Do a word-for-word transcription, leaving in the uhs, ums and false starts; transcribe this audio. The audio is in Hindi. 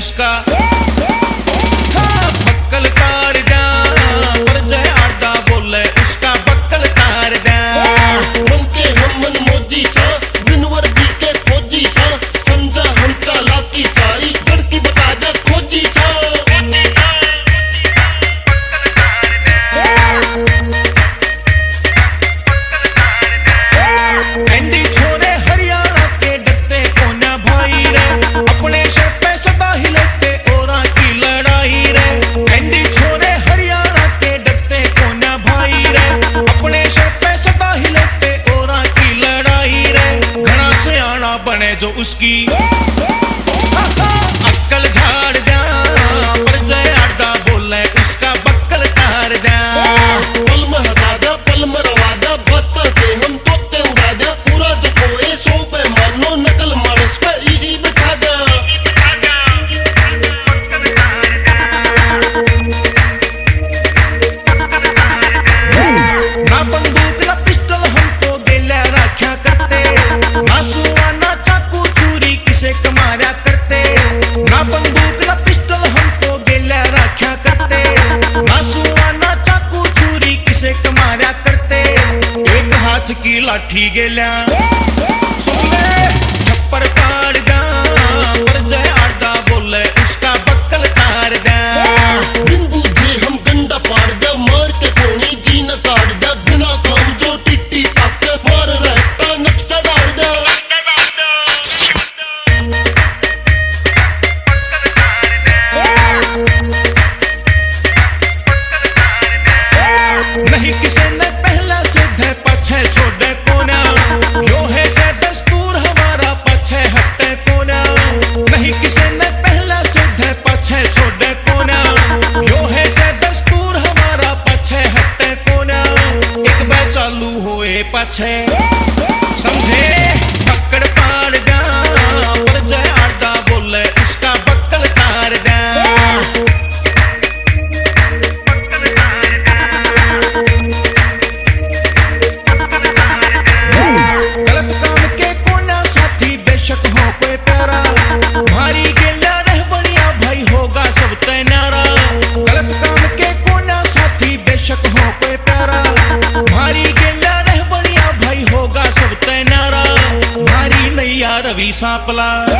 उसका हाँ, बक्कल तार जा पर जय आडा बोले उसका बक्कल तार जा। मन के हम मन मोजी सा बिनवर दी के खोजी सा समझा हम चालाकी सारी जड़ की बता दे खोजी सा। एंडी छोरे हरियाणा के डरते कोना भाई रे अपने सर पे सदा हिलते औरा की लड़ाई रे। एंडी छोरे हरियाणा के डरते कोना भाई रे अपने सर पे सदा हिलते औरा की लड़ाई रे। घना से आना बने जो उसकी अक्कल झाड़ जा पर जय आडा बोले उसका बक्कल तार जा। पल में हंसा दे पल में रवा दे बच्चा के हम तोते उड़ा दे पूरा जो कोई सो पे मानो नकल मारस पे इसी बिठा दे। ना बंदूक ना पिस्टल हमको दिले रखा करते ना सुआ ना चाकू छुरी किसे कमाया करते। ना बंदूक ना पिस्टल हमको दिले रखा करते ना सुआ ना चाकू छुरी किसे कमाया करते। एक हाथ की लाठी गेल्या सुन ले छप्पर पाड़ जा पर जय आडा बोले उसका बक्कल तार जा। बिन बूझे हम गंडा पाड़ दे मार के कोनी जी न काट दे बिना काम जो टिट्टी पाके मार रहता नक्शा डाल दे। नहीं किसी ने पहला सीधे पछे छोड़े कोना यो है से दस्तूर हमारा पछे हटे कोना। नहीं किसी ने पहला सीधे पछे छोड़े कोना यो है से दस्तूर हमारा पछे हटे कोना। एक बार चालू होए पछे समझे पकड़ पाड़ जा पर जय आडा बोले उसका बक्कल तार जा। गलत काम के कोना साथी बेशक हो कोई प्यारा भारी गेला रहवनिया भाई होगा सब तैनारा। गलत काम के कोना साथी बेशक हो कोई प्यारा भारी गेला रहवनिया भाई होगा सब तैनारा। भारी नैया रवि सांपला